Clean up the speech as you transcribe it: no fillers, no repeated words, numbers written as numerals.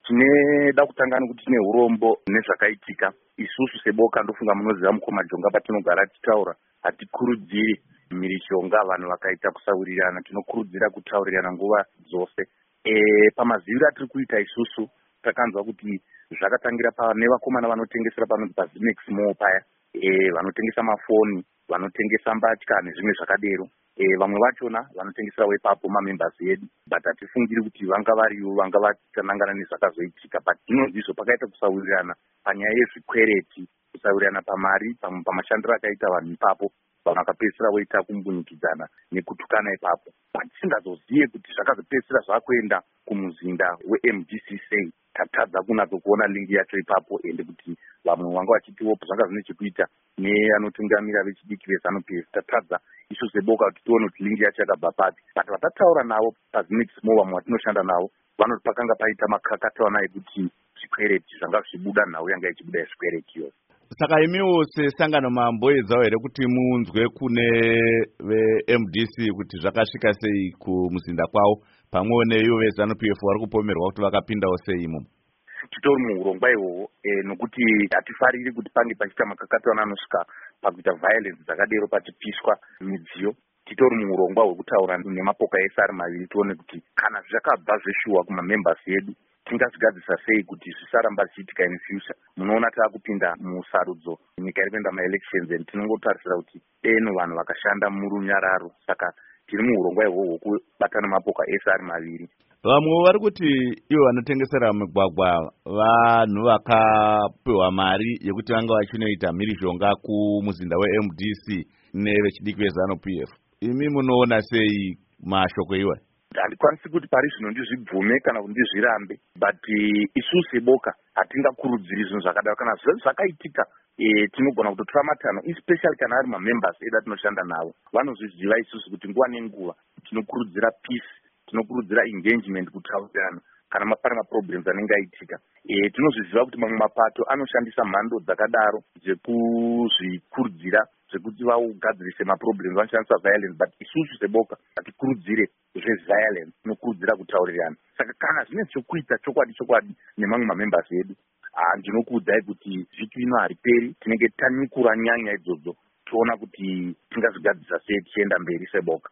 Tineda kutanga nekuti tine urombo nezvakaitika. Isusu seboka ndofunga munoziva mukoma Jonga patinogara tichitaura hatikurudziri mhirizhonga vanhu vakaita kusaurirana, tinokurudzira kutaurirana nguva dzose. Pamaziviro atiri kuita isusu takanzwa kuti zvakatangira pane vakomana vanotengesera panonzi paZimex Mall paya, vanotengesa mafoni, vanotengesa mbatya nezvimwe zvakadero. Vamwe vachona vanotengeserawo ipapo mamembers edu, but hatifungiri kuti vanga variyo vanga vachanangana nezvakazoitika, but zvinonzizvo pakaita kusaurirana panyaya yezvikwereti, kusaurirana pamari, pamashandiro akaita vanhu ipapo, vanhu vakapedzisira voita kumbunikidzana nekutukana ipapo. But tisingazozive kuti zvakazopedzisira zvakuenda kumuzinda weMDC sei, tatadza kunatsokuona lingi yacho ipapo, ende kuti vamwe vanga vachitiwo zvanga zvine chekuita neanotungamira vechidiki veZANU-PF. Tatadza isu seboka kuti tione kuti lingi yacho yakabva papi. But vatataura navo paZimex Mall vamwe vatinoshanda navo vanoti pakanga paita makakatawana ekuti zvikwereti zvanga zvichibuda, nhau yanga ichibuda yezvikwereti yose. Saka imiwo sesangano mamboedzawo here kuti munzwe kune veMDC kuti zvakasvika sei kumuzinda kwavo, pamwewo neivo veZANU-PF vari kupomerwa kuti vakapindawo sei imomo? Titori muurongwa ihwohwo, nokuti hatifariri kuti pange pachiita makakatawana anosvika pakuita violence dzakadero pachipiswa midziyo. Titori muurongwa hwekutaura nemapoka ese ari maviri tione kuti kana zvakabva zveshuwa kumamembers edu tingazvigadzisa sei kuti zvisaramba zvichiitika in future. Munoona taakupinda musarudzo, nyika iri kuenda maelections, and tinongotarisira kuti deno vanhu vakashanda murunyararo. Saka tiri muurongwa ihwohwo hwekubatana mapoka ese ari maviri. Vamwe vari kuti ivo vanotengesera migwagwa vanhu vakapiwa mari yekuti vanga vachinoita mhirizhonga kumuzinda weMDC nevechidiki veZANU-PF. Imi munoona sei mashoko iwayo? Handikwanisi kuti pari zvino ndizvibvume kana kuti ndizvirambe, but isusu seboka hatingakurudziri zvinhu zvakadaro. Kana zvinhu zvakaitika, tinogona kutotora matanho, especially kana ari mamembers edu atinoshanda navo. Vanozviziva isusu kuti nguva nenguva tinokurudzira peace, tinokurudzira engagement, kutaurirana kana pane maproblems anenge aitika. Tinozviziva kuti mamwe mapato anoshandisa mhando dzakadaro dzekuzvikurudzira zvekuti vagadzirise maproblems, vanoshandisa violence, but isusu seboka hatikurudzire zveviolence, tinokurudzira kutaurirana. Saka kana zvine chokuita chokwadi nemamwe mamembers edu, ndinokuudzai kuti vhiki ino hariperi, tinenge tanikura nyanya idzodzo, toona kuti tingazvigadzisa sei tichienda mberi seboka.